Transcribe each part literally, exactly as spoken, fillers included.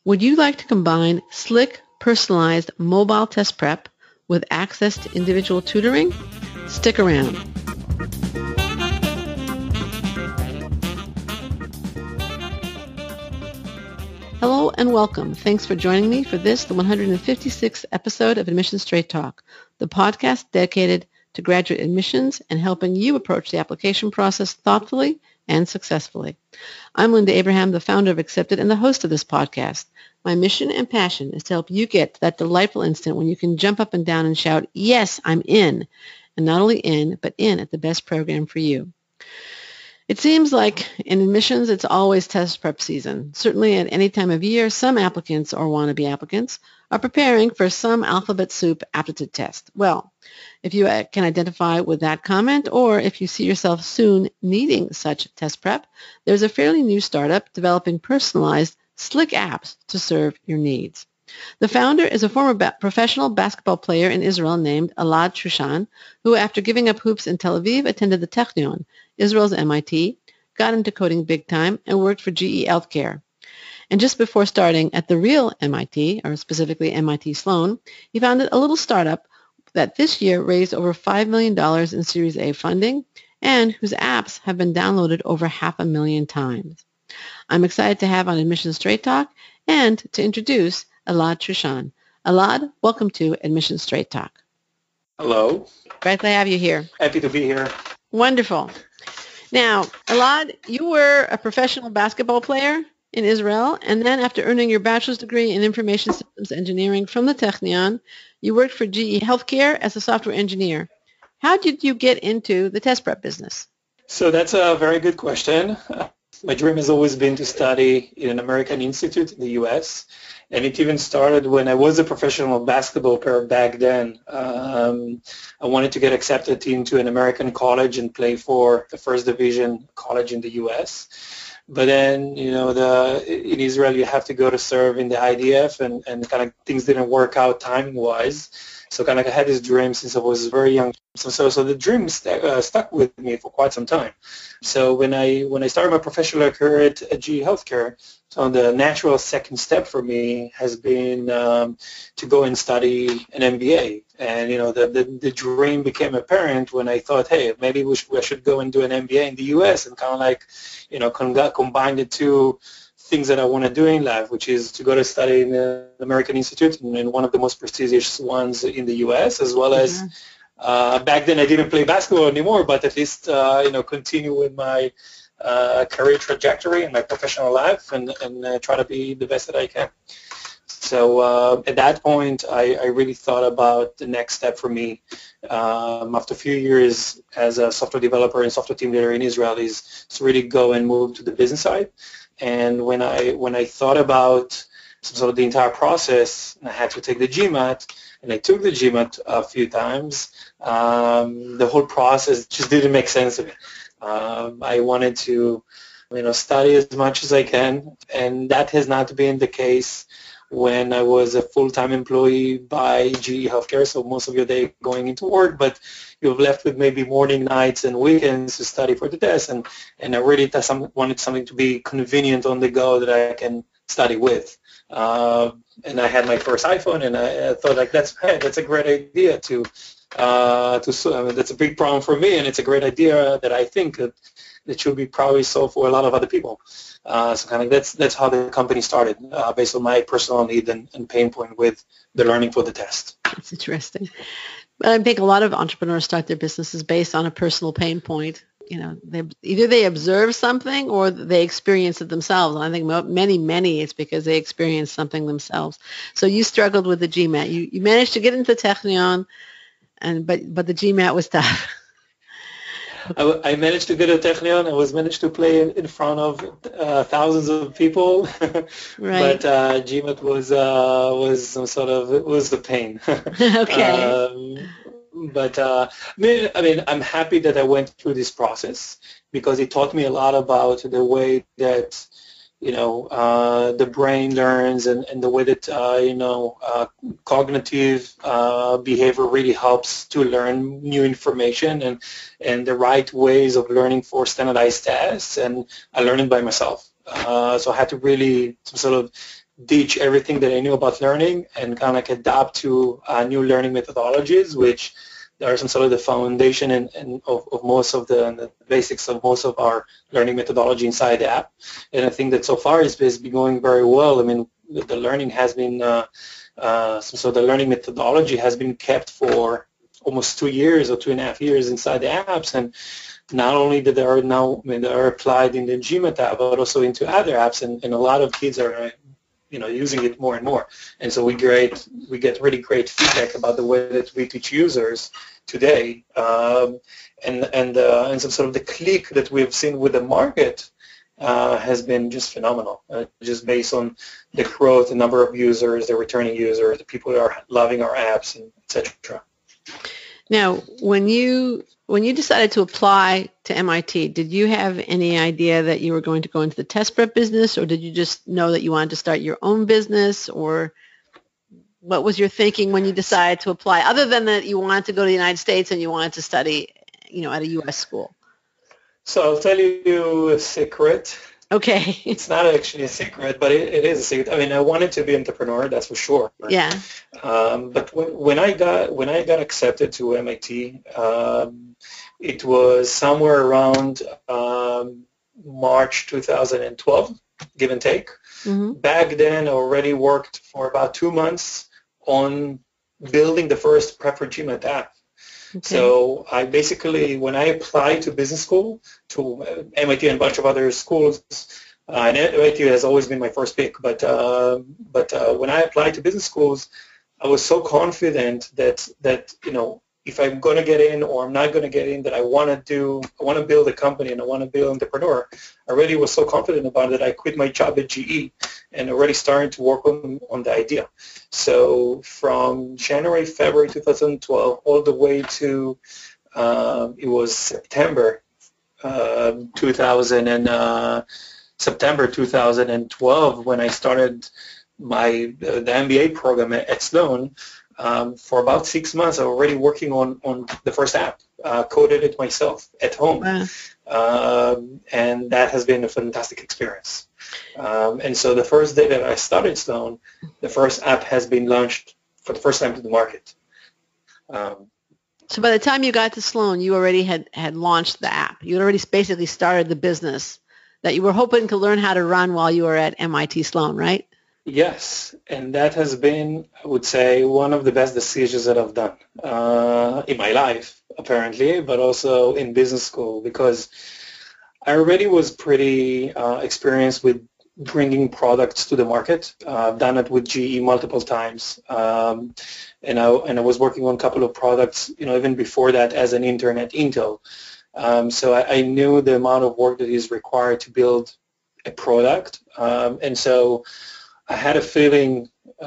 Would you like to combine slick, personalized mobile test prep with access to individual tutoring? Stick around. Hello and welcome. Thanks for joining me for this, the one hundred fifty-sixth episode of Admissions Straight Talk, the podcast dedicated to graduate admissions and helping you approach the application process thoughtfully and successfully. I'm Linda Abraham, the founder of Accepted and the host of this podcast. My mission and passion is to help you get to that delightful instant when you can jump up and down and shout, yes, I'm in. And not only in, but in at the best program for you. It seems like in admissions, it's always test prep season. Certainly at any time of year, some applicants or wannabe applicants are preparing for some alphabet soup aptitude test. Well, if you can identify with that comment, or if you see yourself soon needing such test prep, there's a fairly new startup developing personalized, slick apps to serve your needs. The founder is a former ba- professional basketball player in Israel named Elad Shushan, who after giving up hoops in Tel Aviv attended the Technion, Israel's M I T, got into coding big time, and worked for G E Healthcare. And just before starting at the real M I T, or specifically M I T Sloan, he founded a little startup that this year raised over five million dollars in Series A funding and whose apps have been downloaded over half a million times. I'm excited to have on Admissions Straight Talk and to introduce Elad Shushan. Elad, welcome to Admissions Straight Talk. Hello. Glad to have you here. Happy to be here. Wonderful. Now, Elad, you were a professional basketball player in Israel, and then after earning your bachelor's degree in information systems engineering from the Technion, you worked for G E Healthcare as a software engineer. How did you get into the test prep business? So that's a very good question. Uh, my dream has always been to study in an American institute in the U S, and it even started when I was a professional basketball player back then. Um, I wanted to get accepted into an American college and play for the first division college in the U S. But then, you know, the in Israel you have to go to serve in the I D F, and, and kind of things didn't work out timing-wise. So kind of I had this dream since I was very young. So so, so the dream st- uh, stuck with me for quite some time. So when I when I started my professional career at, at G E Healthcare, so the natural second step for me has been um, to go and study an M B A. And, you know, the, the, the dream became apparent when I thought, hey, maybe we should, we should go and do an M B A in the U S and kind of like, you know, con- combine the two things that I want to do in life, which is to go to study in the American Institute, and one of the most prestigious ones in the U S, as well as, mm-hmm. uh, back then I didn't play basketball anymore, but at least, uh, you know, continue with my uh, career trajectory and my professional life, and, and uh, try to be the best that I can. So uh, at that point, I, I really thought about the next step for me. Um, after a few years as a software developer and software team leader in Israel, is to really go and move to the business side. And when I when I thought about some sort of the entire process, I had to take the GMAT, and I took the GMAT a few times. Um, the whole process just didn't make sense to me. Um, I wanted to, you know, study as much as I can, and that has not been the case when I was a full-time employee by G E Healthcare, so most of your day going into work, but you've left with maybe morning, nights, and weekends to study for the test, and, and I really th- some, wanted something to be convenient on the go that I can study with. Uh, and I had my first iPhone, and I, I thought, like, that's hey, that's a great idea to, uh, to I mean, that's a big problem for me, and it's a great idea that I think that, that should be probably solved for a lot of other people. Uh, so kind of that's that's how the company started, uh, based on my personal need and, and pain point with the learning for the test. That's interesting. I think a lot of entrepreneurs start their businesses based on a personal pain point. You know, they, either they observe something or they experience it themselves. And I think many, many, it's because they experienced something themselves. So you struggled with the GMAT. You you managed to get into Technion, and but but the GMAT was tough. I, I managed to get a Technion. I was managed to play in, in front of uh, thousands of people, right. but uh, GMAT was uh, was some sort of it was the pain. Okay. Um, but uh, I mean, I mean, I'm happy that I went through this process because it taught me a lot about the way that you know, uh, the brain learns and, and the way that, uh, you know, uh, cognitive uh, behavior really helps to learn new information and, and the right ways of learning for standardized tests. And I learned it by myself. Uh, so I had to really sort of ditch everything that I knew about learning and kind of like adapt to uh, new learning methodologies, which are some sort of the foundation and, and of, of most of the, the basics of most of our learning methodology inside the app. And I think that so far it's, it's been going very well. I mean, the, the learning has been, uh, uh, so, so the learning methodology has been kept for almost two years or two and a half years inside the apps. And not only that they are now, I mean, they are applied in the GMAT app, but also into other apps. And, and a lot of kids are, you know, using it more and more. And so we great, we get really great feedback about the way that we teach users today, um, and and uh, and some sort of the click that we've seen with the market uh, has been just phenomenal. Uh, just based on the growth, the number of users, the returning users, the people who are loving our apps, and et cetera. Now, when you when you decided to apply to M I T, did you have any idea that you were going to go into the test prep business, or did you just know that you wanted to start your own business, or what was your thinking when you decided to apply, other than that you wanted to go to the United States and you wanted to study, you know, at a U S school? So I'll tell you a secret. Okay. It's not actually a secret, but it, it is a secret. I mean, I wanted to be an entrepreneur, that's for sure. Yeah. Um, but when, when I got when I got accepted to M I T, um, it was somewhere around um, March two thousand twelve, give and take. Mm-hmm. Back then, I already worked for about two months on building the first Prep for GMAT app. Okay. So I basically, when I applied to business school, to M I T and a bunch of other schools, uh, and M I T has always been my first pick, but uh, but uh, when I applied to business schools, I was so confident that that you know, if I'm going to get in or I'm not going to get in, that I want to do, I want to build a company and I want to be an entrepreneur. I really was so confident about it. I quit my job at G E and already started to work on, on the idea. So from January, February two thousand twelve, all the way to, um, it was September uh, two thousand and uh, September two thousand twelve when I started my uh, the M B A program at, at Sloan. Um, for about six months, I was already working on, on the first app, uh, coded it myself at home. Wow. Um, and that has been a fantastic experience. Um, and so the first day that I started Sloan, the first app has been launched for the first time to the market. Um, so by the time you got to Sloan, you already had, had launched the app. You had already basically started the business that you were hoping to learn how to run while you were at M I T Sloan, right? Yes, and that has been, I would say, one of the best decisions that I've done uh, in my life, apparently, but also in business school, because I already was pretty uh, experienced with bringing products to the market. Uh, I've done it with G E multiple times, um, and I and I was working on a couple of products, you know, even before that as an intern at Intel. Um, so I, I knew the amount of work that is required to build a product, um, and so I had a feeling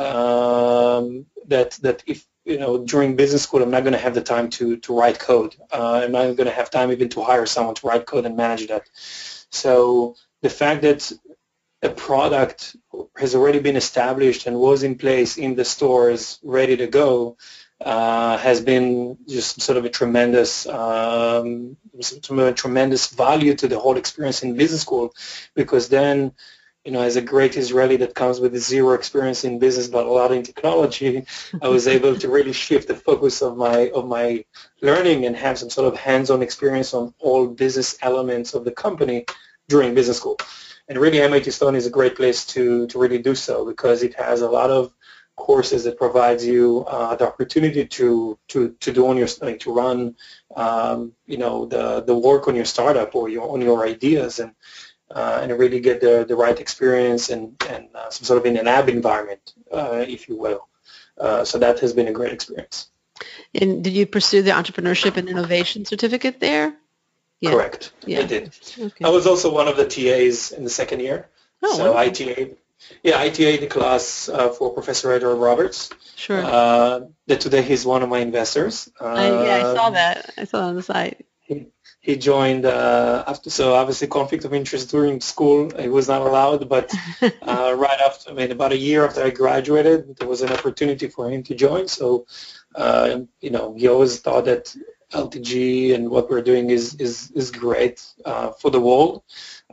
um, that that if you know during business school I'm not going to have the time to to write code. Uh, I'm not going to have time even to hire someone to write code and manage that. So the fact that a product has already been established and was in place in the stores, ready to go, uh, has been just sort of a tremendous, um, some a tremendous value to the whole experience in business school, because then, you know, as a great Israeli that comes with zero experience in business but a lot in technology, I was able to really shift the focus of my of my learning and have some sort of hands-on experience on all business elements of the company during business school. And really, M I T Sloan is a great place to to really do so, because it has a lot of courses that provides you uh, the opportunity to to to do on your like to run, um, you know, the the work on your startup or your on your ideas and. Uh, and really get the, the right experience and, and uh, some sort of in a lab environment, uh, if you will. Uh, so that has been a great experience. And did you pursue the entrepreneurship and innovation certificate there? Yeah. Correct. Yeah. I did. Okay. I was also one of the T As in the second year. Oh, so I T A, yeah, I T A the class uh, for Professor Edward Roberts. Sure. Uh, that today he's one of my investors. Uh, I, yeah, I saw that. I saw it on the site. He, He joined uh, after, so obviously conflict of interest during school. He was not allowed, but uh, right after, I mean, about a year after I graduated, there was an opportunity for him to join. So, uh, you know, he always thought that L T G and what we're doing is is is great uh, for the world.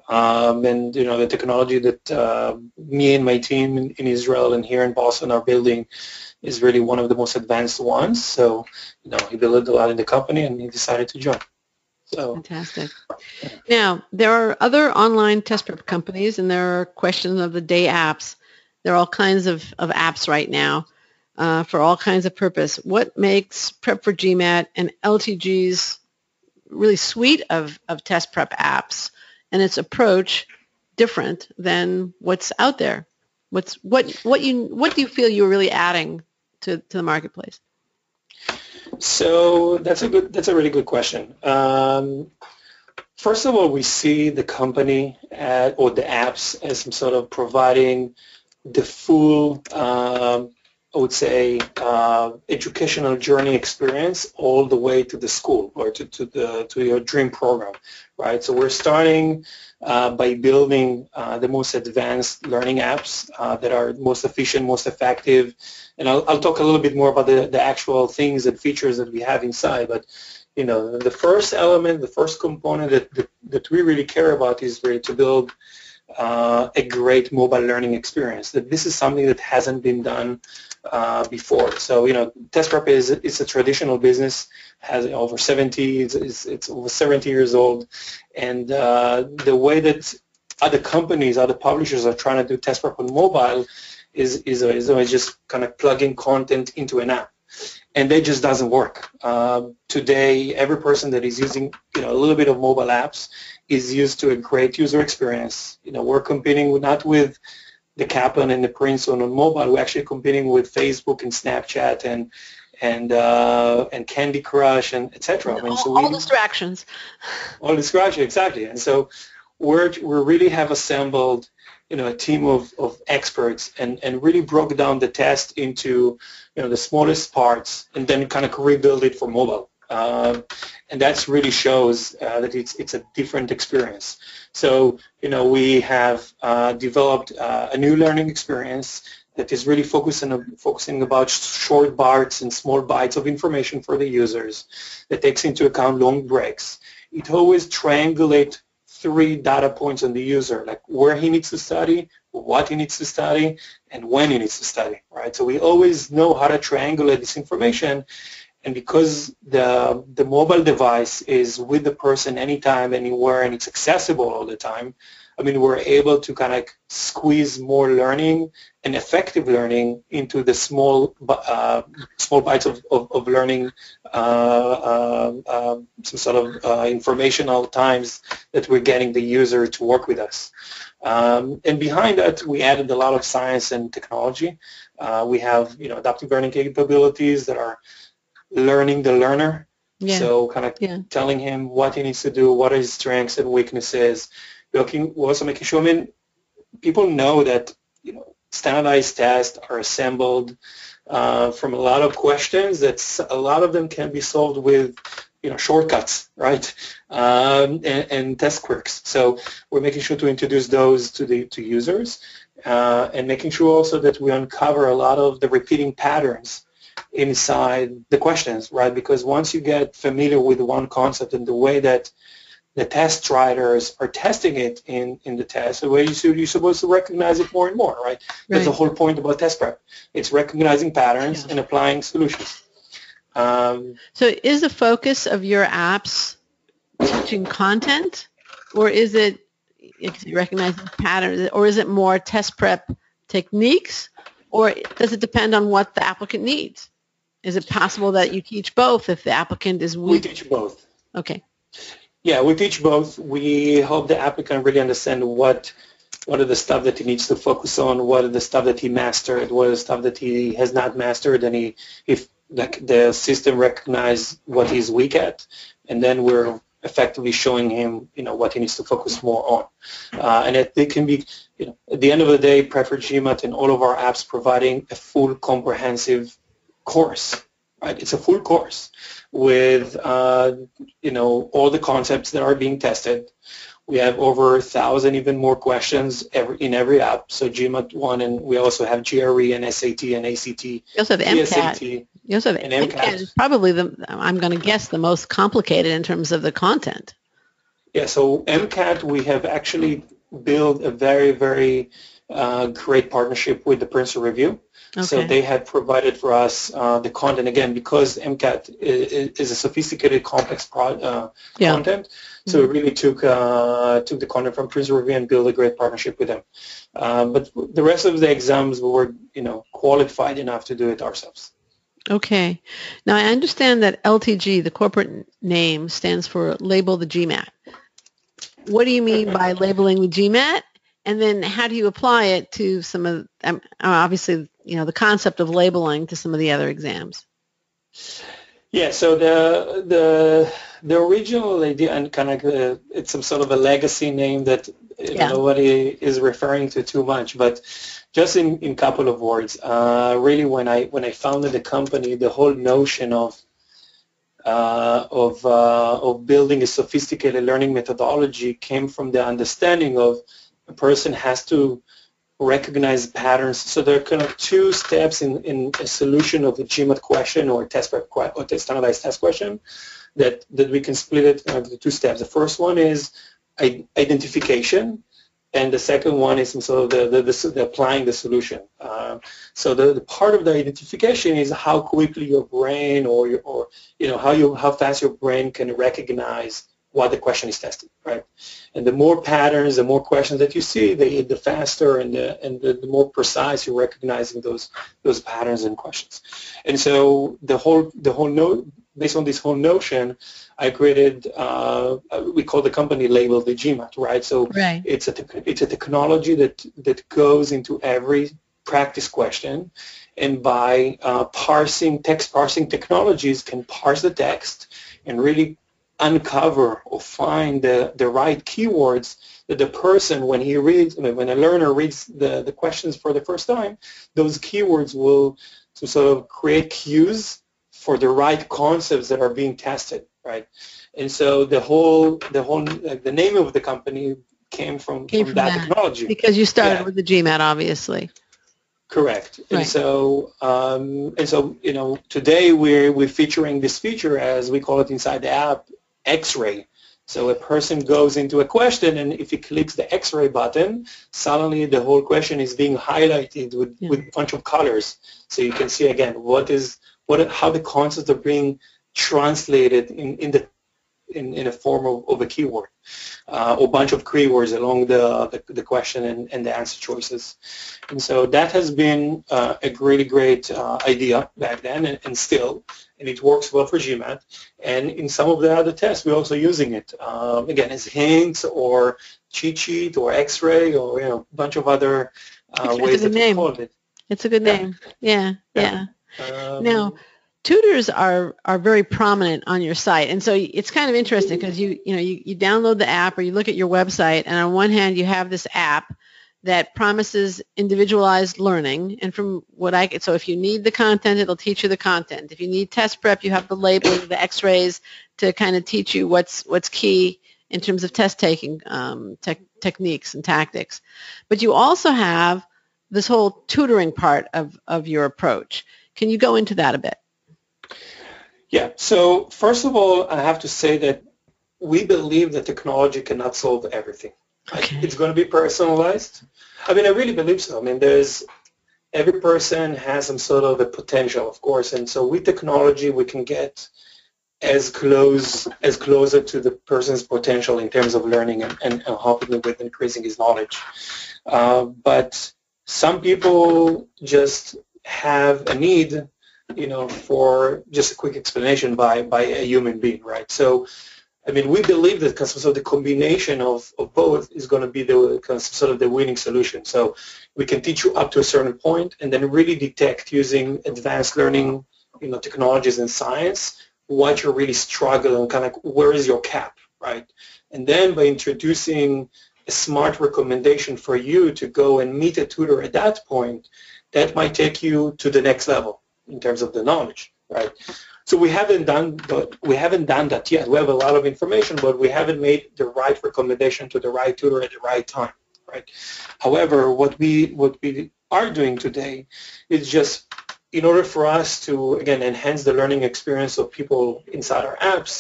Um, and, you know, the technology that uh, me and my team in, in Israel and here in Boston are building is really one of the most advanced ones. So, you know, he built a lot in the company and he decided to join. So, fantastic. Now, there are other online test prep companies, and there are questions of the day apps. There are all kinds of, of apps right now uh, for all kinds of purpose. What makes Prep for GMAT and L T G's really suite of, of test prep apps and its approach different than what's out there? What's what what you what do you feel you're really adding to, to the marketplace? So that's a good that's a really good question. Um, first of all, we see the company at, or the apps as some sort of providing the full, um, I would say, uh, educational journey experience all the way to the school or to, to the to your dream program, right? So we're starting uh, by building uh, the most advanced learning apps uh, that are most efficient, most effective, and I'll, I'll talk a little bit more about the, the actual things and features that we have inside. But you know, the first element, the first component that that, that we really care about is really to build uh, a great mobile learning experience. That this is something that hasn't been done Uh, before. So, you know, test prep is it's a traditional business, has over seventy, it's, it's, it's over seventy years old, and uh, the way that other companies, other publishers are trying to do test prep on mobile is, is, is always just kind of plugging content into an app, and that just doesn't work. Uh, today, every person that is using, you know, a little bit of mobile apps is used to a great user experience. You know, we're competing with, not with the Kaplan and the Princeton on mobile. We're actually competing with Facebook and Snapchat and and uh, and Candy Crush and et cetera. I mean, all, so all we, distractions. All distractions, exactly. And so we're we really have assembled, you know, a team of, of experts and, and really broke down the test into, you know, the smallest parts and then kind of rebuild it for mobile. Um, and that really shows uh, that it's it's a different experience. So, you know, we have uh, developed uh, a new learning experience that is really focusing focusing about short parts and small bites of information for the users, that takes into account long breaks. It always triangulates three data points on the user, like where he needs to study, what he needs to study, and when he needs to study, right? So we always know how to triangulate this information. And because the the mobile device is with the person anytime, anywhere, and it's accessible all the time, I mean, we're able to kind of squeeze more learning and effective learning into the small uh, small bites of, of, of learning, uh, uh, uh, some sort of uh, informational times that we're getting the user to work with us. Um, and behind that, we added a lot of science and technology. Uh, we have, you know, adaptive learning capabilities that are learning the learner, yeah. So kind of yeah. telling him what he needs to do, what are his strengths and weaknesses. We're also making sure, I mean, people know that, you know, standardized tests are assembled uh, from a lot of questions that a lot of them can be solved with, you know, shortcuts, right, um, and, and test quirks. So we're making sure to introduce those to the to users uh, and making sure also that we uncover a lot of the repeating patterns inside the questions, right? Because once you get familiar with one concept and the way that the test writers are testing it in, in the test, the way you should, you're supposed to recognize it more and more, right? right? That's the whole point about test prep. It's recognizing patterns yeah. and applying solutions. Um, so is the focus of your apps teaching content, or is it recognizing patterns, or is it more test prep techniques, or does it depend on what the applicant needs? Is it possible that you teach both if the applicant is weak? We teach both. Okay. Yeah, we teach both. We help the applicant really understand what what are the stuff that he needs to focus on, what are the stuff that he mastered, what are the stuff that he has not mastered, and he if like the system recognizes what he's weak at, and then we're effectively showing him, you know, what he needs to focus more on. Uh, and it, it can be, you know, at the end of the day, Prep for GMAT and all of our apps providing a full comprehensive course, right? It's a full course with, uh, you know, all the concepts that are being tested. We have over a thousand, even more questions every, in every app. So GMAT one, and we also have G R E and S A T and A C T. You also have MCAT. You also have MCAT. MCAT is probably the, I'm going to guess, the most complicated in terms of the content. Yeah, so MCAT, we have actually built a very, very uh, great partnership with the Princeton Review. Okay. So they had provided for us uh, the content, again, because MCAT is, is a sophisticated, complex pro, uh, yeah. content. So mm-hmm. we really took uh, took the content from Princeton Review and built a great partnership with them. Uh, but the rest of the exams, we were, you know, qualified enough to do it ourselves. Okay. Now, I understand that L T G, the corporate name, stands for Label the GMAT. What do you mean by labeling the GMAT? And then how do you apply it to some of, um, obviously, you know, the concept of labeling to some of the other exams? Yeah, so the the the original idea, and kind of uh, it's some sort of a legacy name that you know, yeah. nobody is referring to too much, but just in in couple of words, uh, really when I when I founded the company, the whole notion of uh, of uh, of building a sophisticated learning methodology came from the understanding of a person has to recognize patterns. So there are kind of two steps in, in a solution of a GMAT question or a test prep que- or a standardized test question that, that we can split it into two steps. The first one is identification, and the second one is sort of the, the, the, the applying the solution. Uh, so the, the part of the identification is how quickly your brain or, your, or you know, how, you, how fast your brain can recognize what the question is testing, right? And the more patterns, the more questions that you see, the, the faster and the and the, the more precise you're recognizing those those patterns and questions. And so the whole the whole note based on this whole notion, I created uh, we call the company Label the GMAT, right? So right. it's a it's a technology that that goes into every practice question, and by uh, parsing text parsing technologies can parse the text and really uncover or find the, the right keywords that the person, when he reads, when a learner reads the, the questions for the first time, those keywords will to sort of create cues for the right concepts that are being tested, right? And so the whole, the whole, like the name of the company came from, came from, from that, that technology. Because you started yeah. with the GMAT, obviously. Correct. Right. And so, um, and so, you know, today we're we're featuring this feature, as we call it inside the app, X-ray. So a person goes into a question, and if he clicks the X-ray button, suddenly the whole question is being highlighted with, yeah. with a bunch of colors. So you can see again what is what how the concepts are being translated in, in the in, in a form of, of a keyword, uh, or a bunch of keywords along the, the, the question and, and the answer choices. And so that has been uh, a really great uh, idea back then, and, and still, and it works well for GMAT. And in some of the other tests, we're also using it, um, again, as hints or cheat sheet or X-ray or, you know, a bunch of other uh, ways that we call it. It's a good yeah. name. Yeah, yeah. yeah. Um, now, tutors are, are very prominent on your site, and so it's kind of interesting because you you know you, you download the app or you look at your website, and on one hand you have this app that promises individualized learning, and from what I so if you need the content, it'll teach you the content. If you need test prep, you have the labeling, the X-rays to kind of teach you what's what's key in terms of test taking um, te- techniques and tactics. But you also have this whole tutoring part of, of your approach. Can you go into that a bit? Yeah, so first of all, I have to say that we believe that technology cannot solve everything. Okay. It's going to be personalized. I mean, I really believe so. I mean, there's, every person has some sort of a potential, of course, and so with technology, we can get as close, as closer to the person's potential in terms of learning and, and, and helping them with increasing his knowledge. Uh, but some people just have a need, you know, for just a quick explanation by, by a human being, right? So, I mean, we believe that sort of the combination of, of both is going to be the sort of the winning solution. So we can teach you up to a certain point and then really detect using advanced learning, you know, technologies and science, what you're really struggling, kind of where is your cap, right? And then by introducing a smart recommendation for you to go and meet a tutor at that point, that might take you to the next level in terms of the knowledge, right? So we haven't done, but we haven't done that yet. We have a lot of information, but we haven't made the right recommendation to the right tutor at the right time, right? However, what we what we are doing today is just, in order for us to again enhance the learning experience of people inside our apps,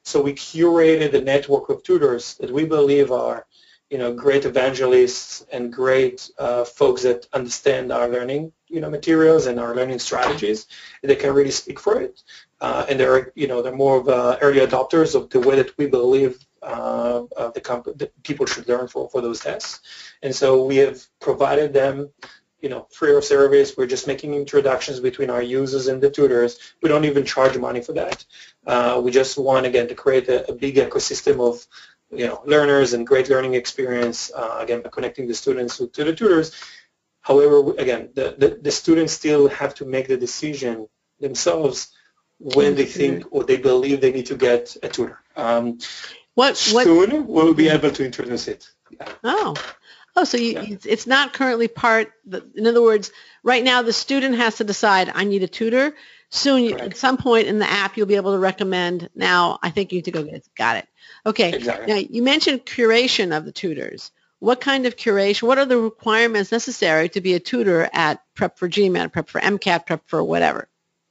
So we curated a network of tutors that we believe are, you know, great evangelists and great uh, folks that understand our learning, you know, materials and our learning strategies. They can really speak for it, uh, and they're, you know, they're more of uh, early adopters of the way that we believe uh, uh, the, comp- the people should learn for for those tests. And so we have provided them, you know, free of service. We're just making introductions between our users and the tutors. We don't even charge money for that. Uh, we just want, again, to create a, a big ecosystem of, you know, learners and great learning experience, uh, again, by connecting the students to, to the tutors. However, again, the, the, the students still have to make the decision themselves when they think or they believe they need to get a tutor. Um, what, what, soon we'll be able to introduce it. Yeah. Oh. Oh, so you, yeah. it's not currently part, in other words, right now the student has to decide, I need a tutor. Soon, you, at some point in the app, you'll be able to recommend, now I think you need to go get it. Got it. Okay. Exactly. Now, you mentioned curation of the tutors. What kind of curation, what are the requirements necessary to be a tutor at Prep for GMAT, Prep for MCAT, Prep for whatever?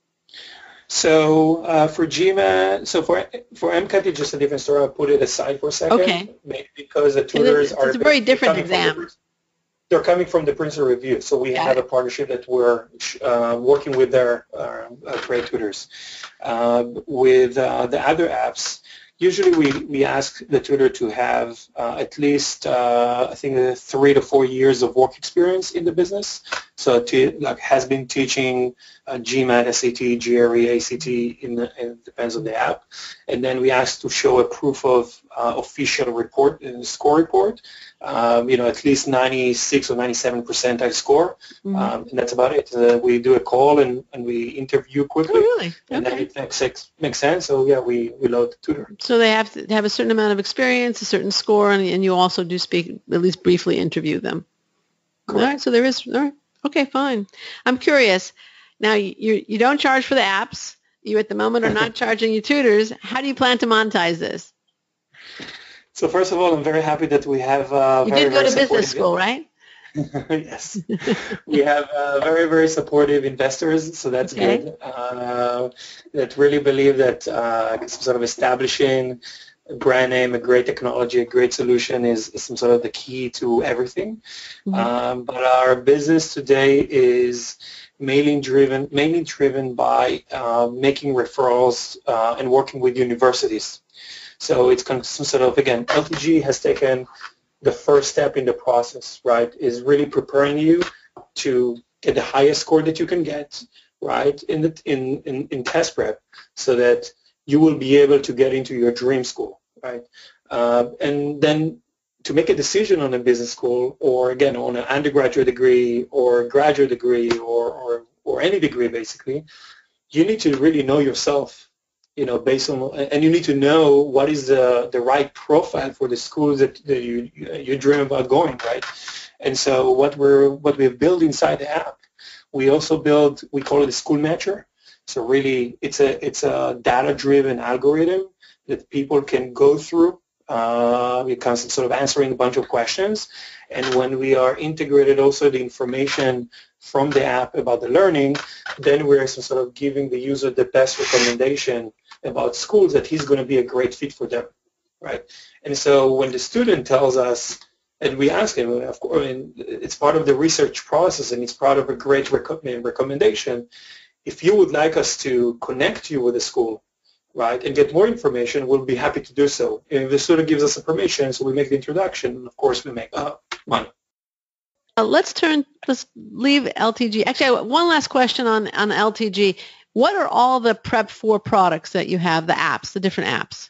So uh, for GMAT, so for for MCAT, it's just a different story. I'll put it aside for a second. Okay. Maybe because the tutors it's, are... It's a very different exam. The, they're coming from the Princeton Review. So we Got have it. a partnership that we're uh, working with their uh, great tutors. Uh, with uh, the other apps, usually we, we ask the tutor to have uh, at least, uh, I think, uh, three to four years of work experience in the business. So to, like, has been teaching uh, GMAT, S A T, G R E, A C T, in the, it depends on the app. And then we ask to show a proof of uh, official report, uh, score report, um, you know, at least ninety-six or ninety-seven percentile score. Mm-hmm. Um, and that's about it. Uh, we do a call and, and we interview quickly. Oh, really? And okay. then it makes, makes sense. So, yeah, we, we load the tutor. So they have to have a certain amount of experience, a certain score, and, and you also do speak, at least briefly interview them. Correct. All right, so there is, all right. Okay, fine. I'm curious. Now, you you don't charge for the apps. You at the moment are not charging your tutors. How do you plan to monetize this? So first of all, I'm very happy that we have uh, you very, did go very to business school, right? Yes. We have uh, very, very supportive investors, so that's okay. good. Uh, that really believe that uh, some sort of establishing a brand name, a great technology, a great solution is, is some sort of the key to everything. Mm-hmm. Um, but our business today is mainly driven, mainly driven by uh, making referrals uh, and working with universities. So it's kind of some sort of, again, L T G has taken the first step in the process, right, is really preparing you to get the highest score that you can get, right, in, the, in, in, in test prep so that you will be able to get into your dream school, right? Uh, and then to make a decision on a business school or, again, on an undergraduate degree or graduate degree or, or, or any degree, basically, you need to really know yourself, you know, based on, and you need to know what is the, the right profile for the schools that, that you, you dream about going, right? And so what we're, what we've built inside the app, we also build, we call it a school matcher. So really, it's a it's a data-driven algorithm that people can go through. Uh, we can sort of answering a bunch of questions, and when we are integrated also the information from the app about the learning, then we're sort of giving the user the best recommendation about schools that he's going to be a great fit for them, right? And so when the student tells us, and we ask him, of course, I mean, it's part of the research process and it's part of a great rec- recommendation. If you would like us to connect you with a school, right, and get more information, we'll be happy to do so. And if the student gives us the permission, so we make the introduction, and of course we make uh, money. Uh, let's turn, let's leave L T G. Actually, one last question on, on L T G. What are all the Prep four products that you have, the apps, the different apps?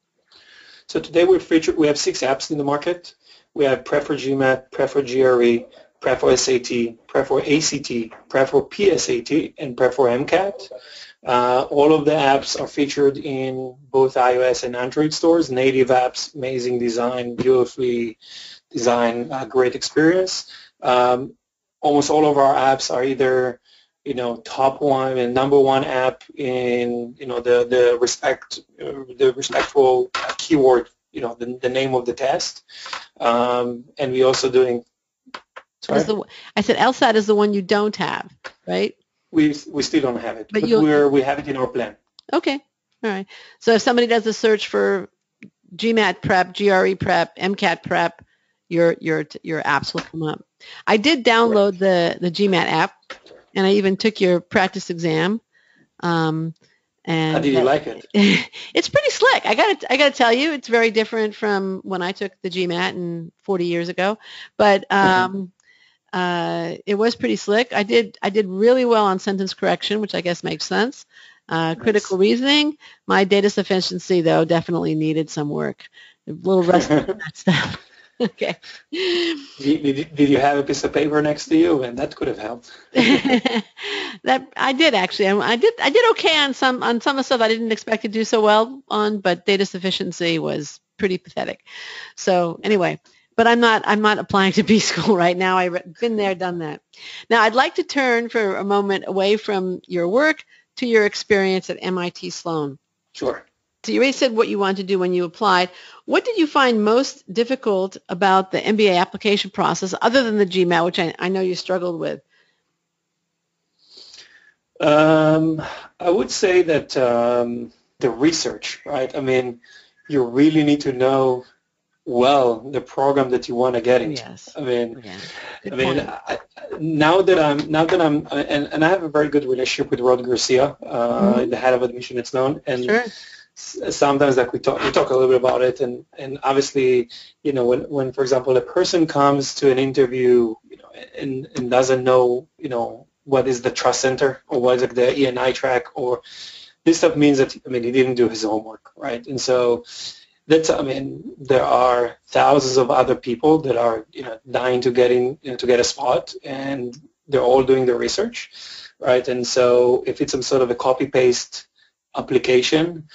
So today we're featured, we have six apps in the market. We have Prep for GMAT, Prep for G R E, Prep for S A T, Prep for A C T, Prep for P S A T, and Prep for MCAT. Uh, all of the apps are featured in both iOS and Android stores, native apps, amazing design, beautifully designed, uh, great experience. Um, almost all of our apps are either, you know, top one and number one app in, you know, the, the respect, uh, the respectful keyword, you know, the, the name of the test. Um, and we also doing, sorry? The, I said LSAT is the one you don't have, right? We we still don't have it, but, but we're we have it in our plan. Okay, All right. So if somebody does a search for GMAT prep, G R E prep, MCAT prep, your your your apps will come up. I did download the the GMAT app, and I even took your practice exam. Um, and How do you uh, like it? It's pretty slick. I got I got to tell you, it's very different from when I took the GMAT in forty years ago. But um, uh, it was pretty slick. I did I did really well on sentence correction, which I guess makes sense. Uh, critical reasoning. My data sufficiency, though, definitely needed some work. A little rusty on that stuff. Okay. Did, did, did you have a piece of paper next to you, and that could have helped? That I did actually. I, I did. I did okay on some on some of the stuff I didn't expect to do so well on, but data sufficiency was pretty pathetic. So anyway, but I'm not. I'm not applying to B school right now. I've been there, done that. Now I'd like to turn for a moment away from your work to your experience at M I T Sloan. Sure. So you already said what you wanted to do when you applied. What did you find most difficult about the M B A application process, other than the GMAT, which I, I know you struggled with? Um, I would say that um, the research, right? I mean, you really need to know well the program that you want to get into. Yes. I mean, Yeah. I mean, I, now that I'm now that I'm and, and I have a very good relationship with Rod Garcia, uh, mm-hmm. the head of admission at Sloan, and sure. sometimes like we talk we talk a little bit about it, and and obviously, you know, when when for example a person comes to an interview, you know, and and doesn't know, you know, what is the trust center or what is like the E and I track, or this stuff means that, I mean, he didn't do his homework, right? And so that's, I mean, there are thousands of other people that are, you know, dying to get in, you know, to get a spot, and they're all doing the research, right? And so if it's some sort of a copy-paste application,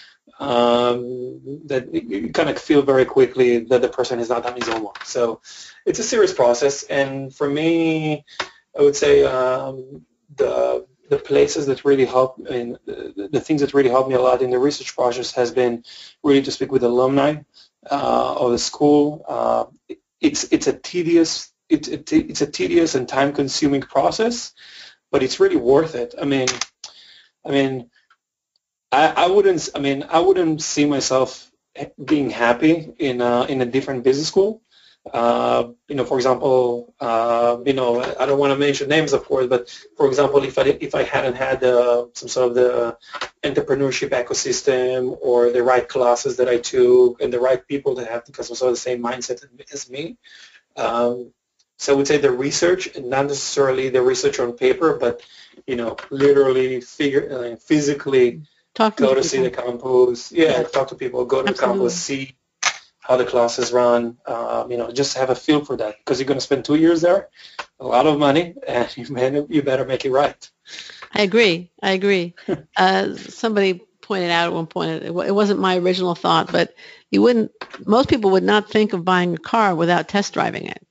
um, that you kind of feel very quickly that the person has not done his homework. So it's a serious process, and for me, I would say um, the the places that really help, I mean, the, the things that really helped me a lot in the research process has been really to speak with alumni uh, of the school. Uh, it's it's a tedious it's it, it's a tedious and time-consuming process, but it's really worth it. I mean, I mean, I, I wouldn't I mean I wouldn't see myself being happy in a, in a different business school. Uh, you know, for example, uh, you know, I don't want to mention names, of course, but for example, if I if I hadn't had uh, some sort of the entrepreneurship ecosystem or the right classes that I took and the right people that have some sort of the same mindset as me, um, so I would say the research, and not necessarily the research on paper, but you know, literally figure uh, physically talk to go to people. see the campus, yeah, yeah, talk to people, go to Absolutely. the campus, see how the classes run, um, you know, just have a feel for that, because you're going to spend two years there, a lot of money, and you, better, you better make it right. I agree. I agree. uh, somebody pointed out at one point, it, it wasn't my original thought, but you wouldn't, most people would not think of buying a car without test driving it.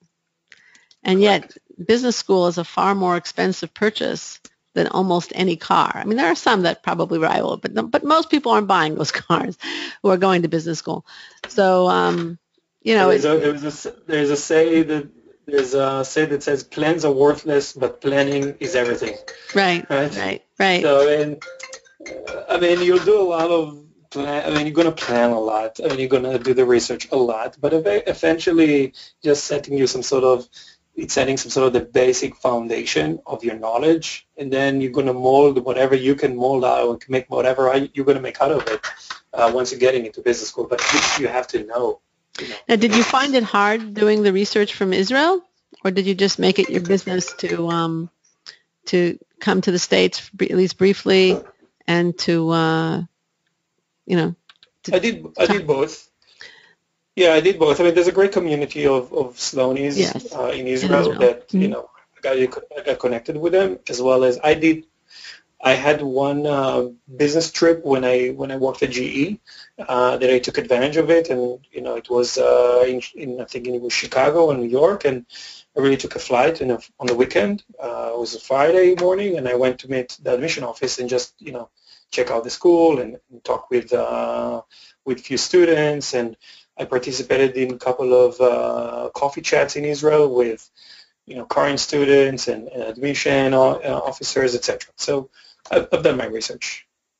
And yet, business school is a far more expensive purchase than almost any car. I mean, there are some that probably rival it, but but most people aren't buying those cars who are going to business school. So, um, you know, there's a, there's a there's a say that there's a say that says plans are worthless, but planning is everything. Right, right, right, right. So, and I mean, you'll do a lot of plan. I mean, you're going to plan a lot. I mean, you're going to do the research a lot, but eventually, just setting you some sort of It's setting some sort of the basic foundation of your knowledge, and then you're going to mold whatever you can mold out and make whatever you're going to make out of it uh, once you're getting into business school. But you have to know, you know. Now, did you find it hard doing the research from Israel, or did you just make it your business to um, to come to the States at least briefly and to uh, you know? To I did. I did both. Yeah, I did both. I mean, there's a great community of, of Sloanies yes. uh, in Israel, Israel. that, mm-hmm. you know, I got, I got connected with them, as well as I did. I had one uh, business trip when I when I worked at G E uh, that I took advantage of it, and, you know, it was uh, in, in I think it was Chicago and New York, and I really took a flight in a, on the weekend. Uh, it was a Friday morning, and I went to meet the admission office and just, you know, check out the school and, and talk with uh, with a few students, and I participated in a couple of uh, coffee chats in Israel with, you know, current students and, and admission officers, et cetera. So I've, I've done my research.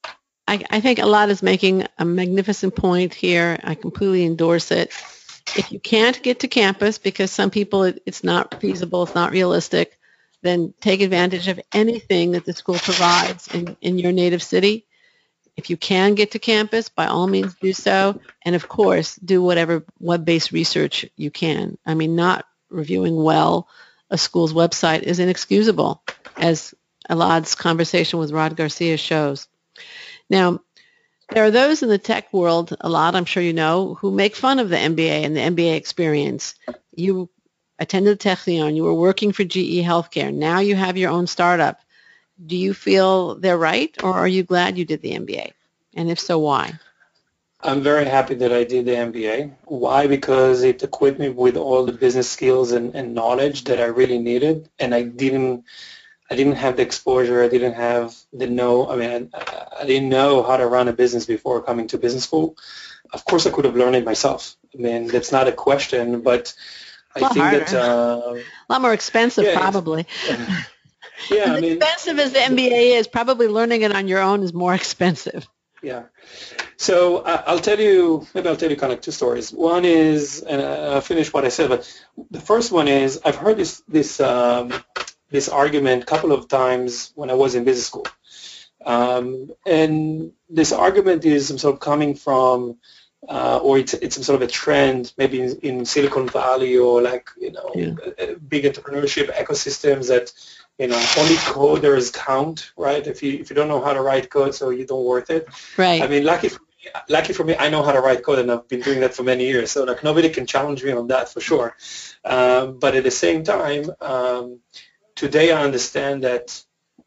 I, I think Elad is making a magnificent point here. I completely endorse it. If you can't get to campus because some people it, it's not feasible, it's not realistic, then take advantage of anything that the school provides in, in your native city. If you can get to campus, by all means do so. And of course, do whatever web-based research you can. I mean, not reviewing well a school's website is inexcusable, as Elad's conversation with Rod Garcia shows. Now, there are those in the tech world, Elad, I'm sure you know, who make fun of the M B A and the M B A experience. You attended Technion. You were working for G E Healthcare. Now you have your own startup. Do you feel they're right, or are you glad you did the M B A? And if so, why? I'm very happy that I did the M B A. Why? Because it equipped me with all the business skills and, and knowledge that I really needed, and I didn't I didn't have the exposure. I didn't have the know. I mean, I, I didn't know how to run a business before coming to business school. Of course, I could have learned it myself. I mean, that's not a question, but I think harder. that uh, a lot more expensive, yeah, probably. Yeah, yeah I mean, expensive as the M B A is, probably learning it on your own is more expensive. Yeah. So uh, I'll tell you, maybe I'll tell you kind of two stories. One is, and I'll finish what I said, but the first one is I've heard this this um, this argument a couple of times when I was in business school. Um, and this argument is sort of coming from, uh, or it's, it's some sort of a trend, maybe in, in Silicon Valley or like, you know, yeah. big entrepreneurship ecosystems that, you know, only coders count, right? If you if you don't know how to write code, so you don't worth it. Right. I mean, lucky for me, lucky for me, I know how to write code, and I've been doing that for many years. So like nobody can challenge me on that for sure. Um, but at the same time, um, today I understand that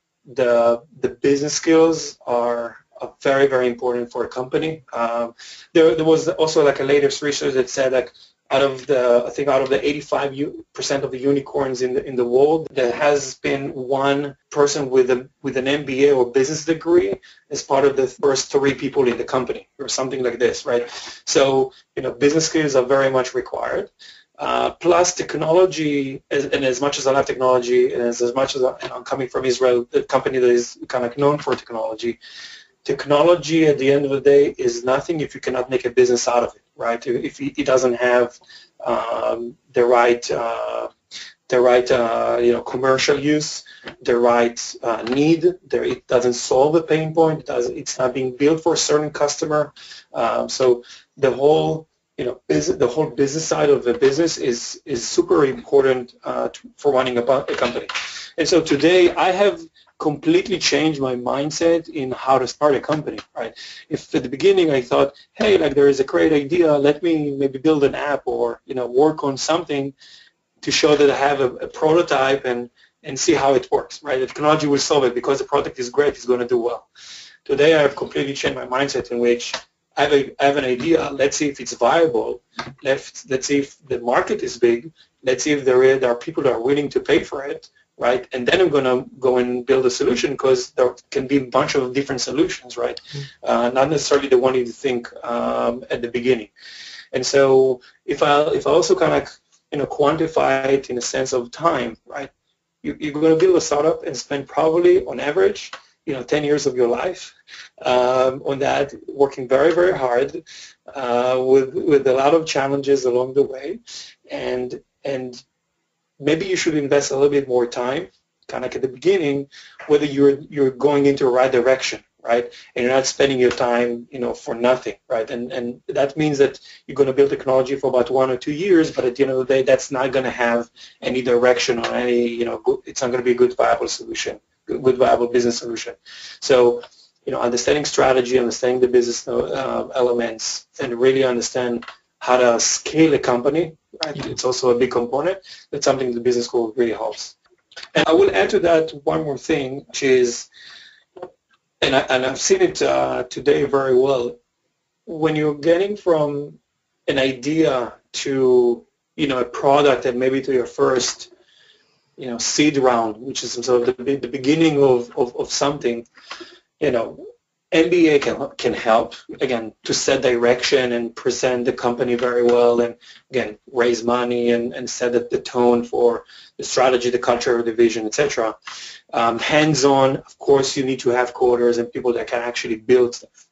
the the business skills are, are very very important for a company. Um, there there was also like a latest research that said like, out of the, I think out of the eighty-five percent of the unicorns in the in the world, there has been one person with a with an M B A or business degree as part of the first three people in the company, or something like this, right? So, you know, business skills are very much required. Uh, plus technology, and as much as I love technology, and as, as much as I'm coming from Israel, a company that is kind of known for technology, technology at the end of the day is nothing if you cannot make a business out of it, right? If it doesn't have um, the right, uh, the right, uh, you know, commercial use, the right uh, need, there, it doesn't solve a pain point. It does, it's not being built for a certain customer. Um, so the whole, you know, business, the whole business side of the business is is super important uh, to, for running a, a company. And so today I have completely changed my mindset in how to start a company, right? If at the beginning I thought, hey, like there is a great idea, let me maybe build an app or, you know, work on something to show that I have a, a prototype and, and see how it works, right? The technology will solve it because the product is great, it's going to do well. Today I have completely changed my mindset in which I have, a, I have an idea, let's see if it's viable, let's, let's see if the market is big, let's see if there, is, there are people that are willing to pay for it, right? And then I'm going to go and build a solution because there can be a bunch of different solutions, right? Mm-hmm. Uh, not necessarily the one you think um, at the beginning. And so if I if I also kind of, you know, quantify it in a sense of time, right? You, you're going to build a startup and spend probably on average, you know, ten years of your life um, on that, working very, very hard uh, with with a lot of challenges along the way, and and maybe you should invest a little bit more time, kind of like at the beginning, whether you're you're going into the right direction, right? And you're not spending your time, you know, for nothing, right? And and that means that you're going to build technology for about one or two years, but at the end of the day, that's not going to have any direction or any, you know, it's not going to be a good viable solution, good viable business solution. So, you know, understanding strategy, understanding the business uh, elements, and really understand how to scale a company, right? It's also a big component. That's something the business school really helps. And I will add to that one more thing, which is, and, I, and I've seen it uh, today very well, when you're getting from an idea to, you know, a product and maybe to your first, you know, seed round, which is sort of the, the beginning of, of, of something, you know, M B A can can help, again, to set direction and present the company very well, and again, raise money and, and set the tone for the strategy, the culture, the vision, et cetera. Um, hands-on, of course, you need to have coders and people that can actually build stuff.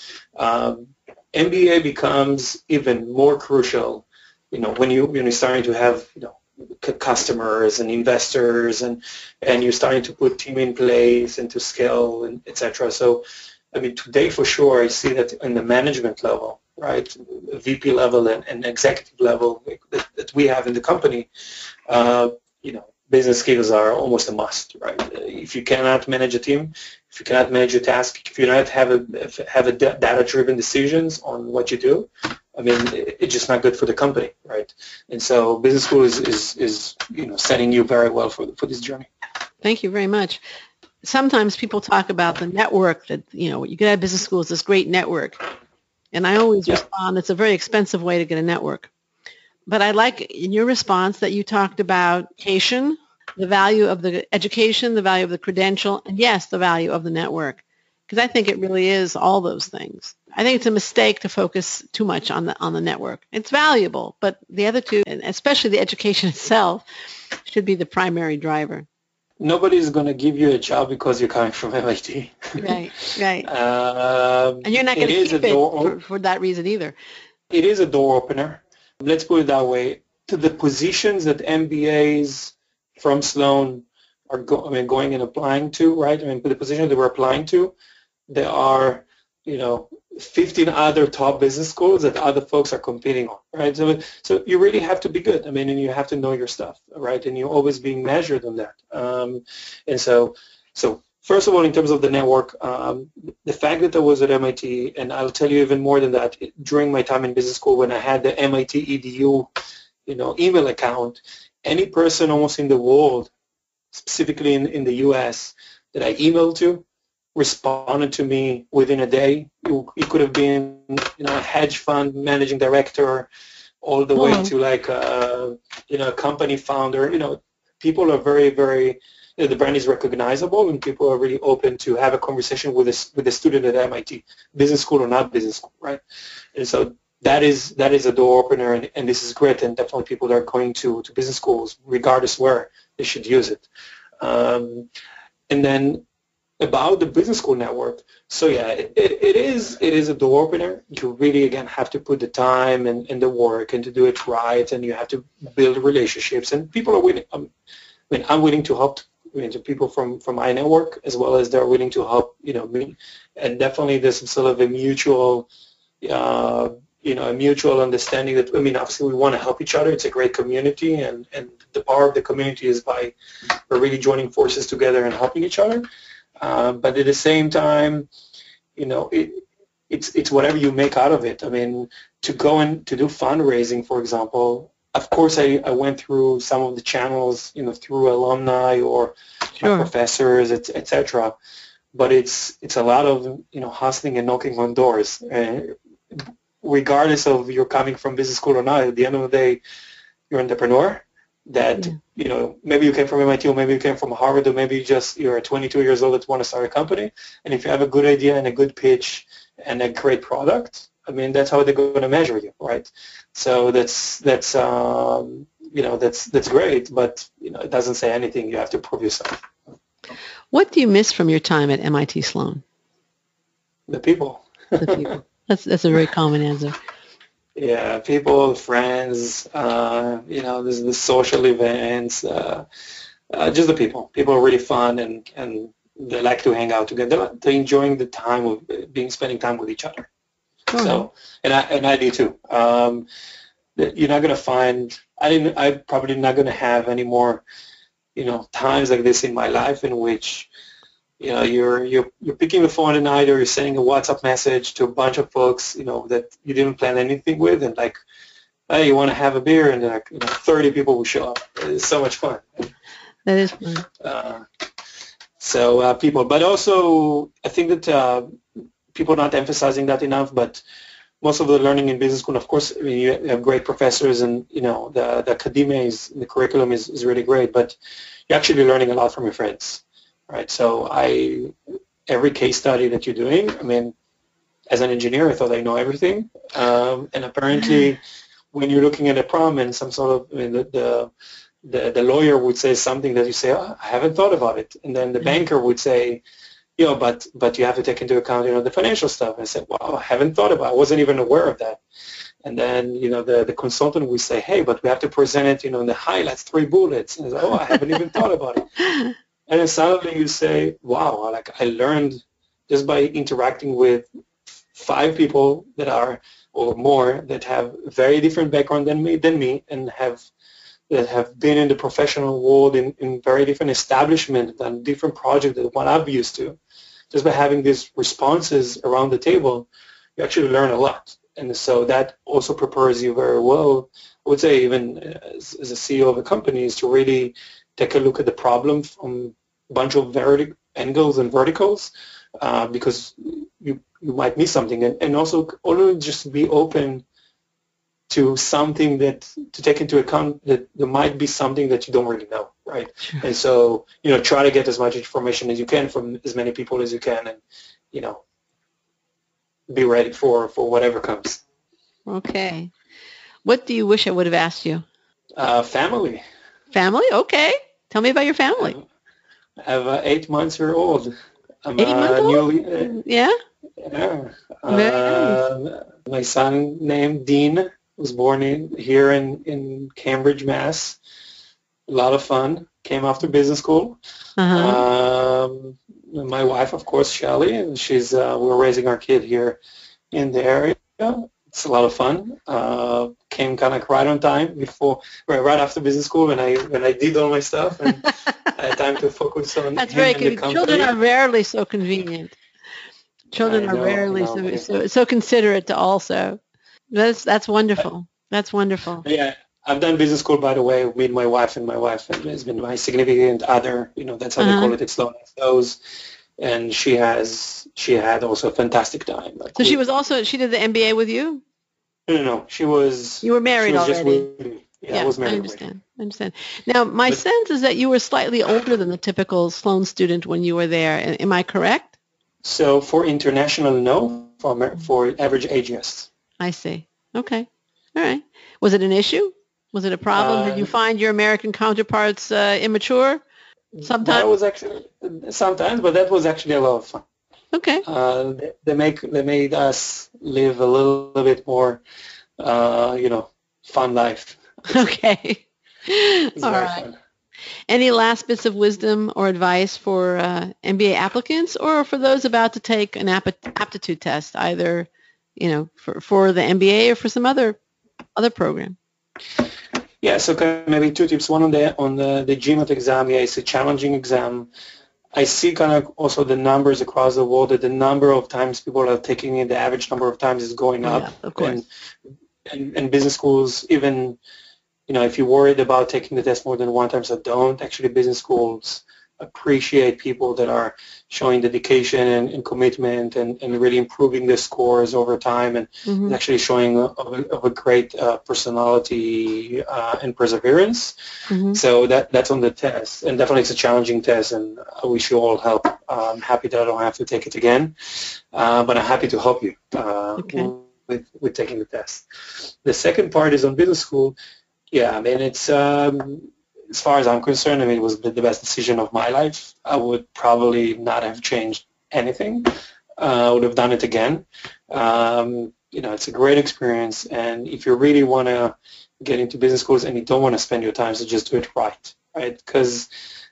Um, M B A becomes even more crucial, you know, when you when you're starting to have, you know, customers and investors, and and you're starting to put team in place and to scale, and et cetera. So, I mean, today for sure, I see that in the management level, right, V P level and, and executive level that, that we have in the company, uh, you know, business skills are almost a must, right? If you cannot manage a team, if you cannot manage a task, if you don't have a have a data-driven decisions on what you do, I mean, it's just not good for the company, right? And so, business school is is, is you know setting you very well for for this journey. Thank you very much. Sometimes people talk about the network that, you know, you get out of business school is this great network. And I always yeah. respond, it's a very expensive way to get a network. But I like in your response that you talked about education, the value of the education, the value of the credential, and yes, the value of the network. Because I think it really is all those things. I think it's a mistake to focus too much on the on the network. It's valuable, but the other two, and especially the education itself, should be the primary driver. Nobody's going to give you a job because you're coming from M I T. Right, right. Um, and you're not going to keep it for, for that reason either. It is a door opener. Let's put it that way. To the positions that M B As from Sloan are go, I mean, going and applying to, right? I mean, the positions that we're applying to, there are, you know, fifteen other top business schools that other folks are competing on, right? So, so you really have to be good. I mean, and you have to know your stuff, right? And you're always being measured on that. Um, and so, so first of all, in terms of the network, um, the fact that I was at M I T, and I'll tell you even more than that, during my time in business school when I had the M I T E D U, you know, email account, any person almost in the world, specifically in, in the U S, that I emailed to, responded to me within a day. It could have been, you know, a hedge fund managing director, all the way to like, a, you know, a company founder. You know, people are very, very. You know, the brand is recognizable, and people are really open to have a conversation with a with a student at M I T, business school or not business school, right? And so that is that is a door opener, and, and this is great. And definitely, people that are going to to business schools, regardless where, they should use it. Um, and then. About the business school network, so yeah, it, it is it is a door opener. You really again have to put the time and, and the work and to do it right, and you have to build relationships. And people are willing. Um, I mean, I'm willing to help I mean, to people from from my network as well as they're willing to help. You know, me, and definitely there's some sort of a mutual, uh, you know, a mutual understanding that I mean, obviously we want to help each other. It's a great community, and and the power of the community is by by really joining forces together and helping each other. Uh, but at the same time, you know, it, it's it's whatever you make out of it. I mean, to go and to do fundraising, for example, of course, I, I went through some of the channels, you know, through alumni or sure. professors, et, et cetera. But it's it's a lot of, you know, hustling and knocking on doors. Uh, regardless of you're coming from business school or not, at the end of the day, you're an entrepreneur. That, yeah. you know, maybe you came from M I T or maybe you came from Harvard or maybe just you're twenty-two years old that want to start a company. And if you have a good idea and a good pitch and a great product, I mean, that's how they're going to measure you, right? So that's, that's um, you know, that's that's great, but, you know, it doesn't say anything. You have to prove yourself. What do you miss from your time at M I T Sloan? The people. The people. That's, that's a very common answer. Yeah, people, friends, uh, you know, there's the social events, uh, uh, just the people. People are really fun, and, and they like to hang out together. They're enjoying the time of being spending time with each other. Mm-hmm. So, and I and I do too. Um, you're not gonna find. I didn't. I'm probably not gonna have any more, you know, times like this in my life in which, you know, you're you're you're picking the phone at night or you're sending a WhatsApp message to a bunch of folks, you know, that you didn't plan anything with, and like, hey, you want to have a beer, and like, you know, thirty people will show up. It's so much fun. That is fun. Uh, so uh, people, but also I think that uh, people are not emphasizing that enough. But most of the learning in business school, of course, I mean, you have great professors, and you know, the the academia is the curriculum is, is really great, but you're actually learning a lot from your friends. Right, so I, every case study that you're doing. I mean, as an engineer, I thought I know everything. Um, and apparently, when you're looking at a problem and some sort of, I mean, the, the, the, the lawyer would say something that you say, oh, I haven't thought about it. And then the banker would say, you know, but, but you have to take into account, you know, the financial stuff. And I said, wow, I haven't thought about it. I wasn't even aware of that. And then, you know, the, the consultant would say, hey, but we have to present it, you know, in the highlights, three bullets. And I said, oh, I haven't even thought about it. And then suddenly you say, wow, like I learned just by interacting with five people that are, or more, that have very different background than me, than me and have that have been in the professional world in, in very different establishments and different projects than what I'm used to. Just by having these responses around the table, you actually learn a lot. And so that also prepares you very well, I would say, even as, as a C E O of a company, is to really take a look at the problem from a bunch of vertic- angles and verticals, uh, because you, you might miss something. And, and also, always just be open to something that, to take into account that there might be something that you don't really know, right? Sure. And so, you know, try to get as much information as you can from as many people as you can, and, you know, be ready for, for whatever comes. Okay. What do you wish I would have asked you? Uh, family. Family? Okay. Tell me about your family. I have an eight months year old. I'm eight months old? Newly, uh, yeah? Yeah. Uh, nice. My son named Dean was born in, here in, in Cambridge, Mass. A lot of fun. Came after business school. Uh-huh. Um, my wife, of course, Shelly, and she's uh, we're raising our kid here in the area. It's a lot of fun. Uh, came kind of right on time before, right, right after business school when I when I did all my stuff, and I had time to focus on. That's him very and the convenient. company. Children are rarely so convenient. Children I know, are rarely I know. so, so so considerate to also. That's that's wonderful. That's wonderful. Yeah. I've done business school, by the way, with my wife, and my wife has been my significant other. You know, that's how uh-huh. they call it. It's known as those. And she has, she had also a fantastic time. Like so we, she was also, she did the M B A with you? No, no, no. She was. You were married was already. Just with me. Yeah, yeah, I was married. I understand. I understand. Now, my but, sense is that you were slightly older than the typical Sloan student when you were there. Am I correct? So for international, no. For for average age, yes. I see. Okay. All right. Was it an issue? Was it a problem? Uh, Did you find your American counterparts uh, immature? Sometimes. That was actually sometimes, but that was actually a lot of fun. Okay. Uh, they, they make they made us live a little, little bit more, uh, you know, fun life. Okay. All right. Fun. Any last bits of wisdom or advice for uh, M B A applicants, or for those about to take an aptitude test, either, you know, for, for the M B A or for some other other program? Yeah, so maybe two tips. One on the on the, the GMAT exam. Yeah, it's a challenging exam. I see kind of also the numbers across the world that the number of times people are taking it, the average number of times is going up. Yeah, of course. And, and, and business schools, even, you know, if you're worried about taking the test more than one time, so don't. Actually, business schools appreciate people that are showing dedication and, and commitment and, and really improving their scores over time, and mm-hmm. actually showing a, of, a, of a great uh, personality uh, and perseverance. Mm-hmm. So that that's on the test, and definitely it's a challenging test, and I wish you all help. Uh, I'm happy that I don't have to take it again, uh, but I'm happy to help you uh, okay. with, with taking the test. The second part is on business school. Yeah, I mean, it's... Um, as far as I'm concerned, I mean, it was the best decision of my life. I would probably not have changed anything. Uh, I would have done it again. Um, you know, it's a great experience, and if you really want to get into business schools and you don't want to spend your time, so just do it right, right? Because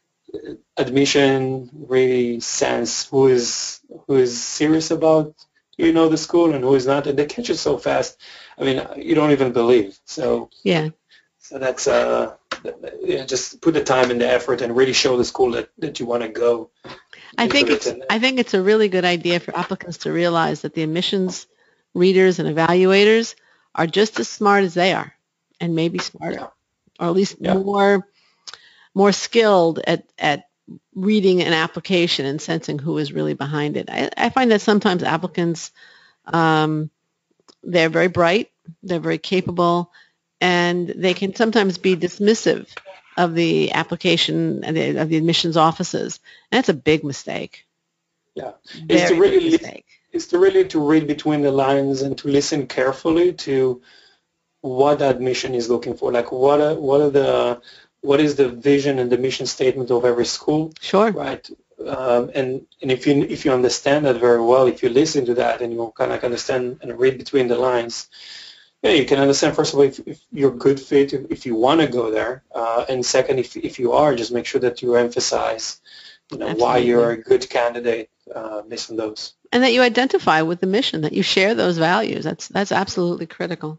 admission really sense who is who is serious about, you know, the school and who is not, and they catch it so fast. I mean, you don't even believe. So yeah. So that's uh, yeah, just put the time and the effort and really show the school that, that you want to go. I think it's it I think it's a really good idea for applicants to realize that the admissions readers and evaluators are just as smart as they are, and maybe smarter, yeah. or at least yeah. more more skilled at, at reading an application and sensing who is really behind it. I, I find that sometimes applicants, um, they're very bright, they're very capable, and they can sometimes be dismissive of the application and the, of the admissions offices. And that's a big mistake. Yeah. Very Is to really big mistake. is to really to read between the lines and to listen carefully to what that mission is looking for. Like what are, what are the what is the vision and the mission statement of every school? Sure. Right. Um, and and if you if you understand that very well, if you listen to that and you kind of understand and read between the lines, yeah, you can understand first of all if, if you're a good fit, if, if you want to go there, uh, and second, if if you are, just make sure that you emphasize, you know, Absolutely. why you're a good candidate uh, based on those. And that you identify with the mission, that you share those values. That's that's absolutely critical.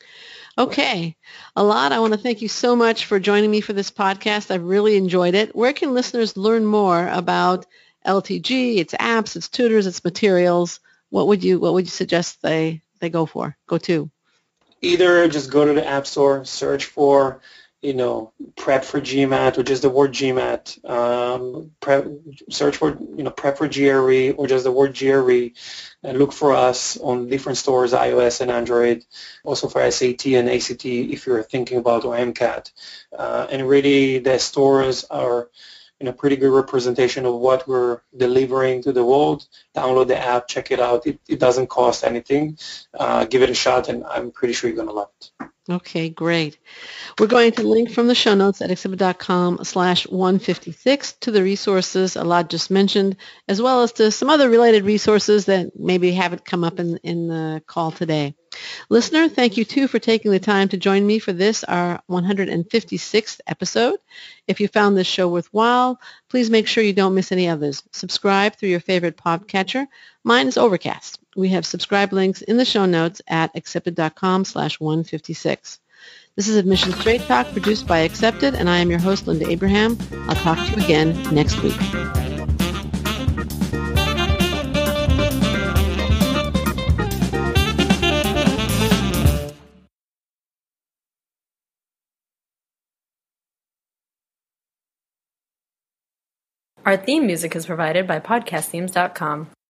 Okay. Alad, I want to thank you so much for joining me for this podcast. I've really enjoyed it. Where can listeners learn more about L T G, its apps, its tutors, its materials? What would you what would you suggest they, they go for, go to? Either just go to the App Store, search for, you know, Prep for GMAT or just the word GMAT. Um, prep, search for, you know, Prep for G R E or just the word G R E, and look for us on different stores, iOS and Android, also for S A T and A C T if you're thinking about, or MCAT. Uh, and really the stores are, you know, pretty good representation of what we're delivering to the world. Download the app, check it out. It, it doesn't cost anything. Uh, give it a shot, and I'm pretty sure you're going to love it. Okay, great. We're going to link from the show notes at accepted.com slash 156 to the resources Alad just mentioned, as well as to some other related resources that maybe haven't come up in, in the call today. Listener, thank you too for taking the time to join me for this, our one hundred fifty-sixth episode. If you found this show worthwhile, please make sure you don't miss any others. Subscribe through your favorite podcatcher. Mine is Overcast. We have subscribe links in the show notes at accepted.com slash 156. This is Admission Straight Talk, produced by Accepted, and I am your host, Linda Abraham. I'll talk to you again next week. Our theme music is provided by podcast themes dot com.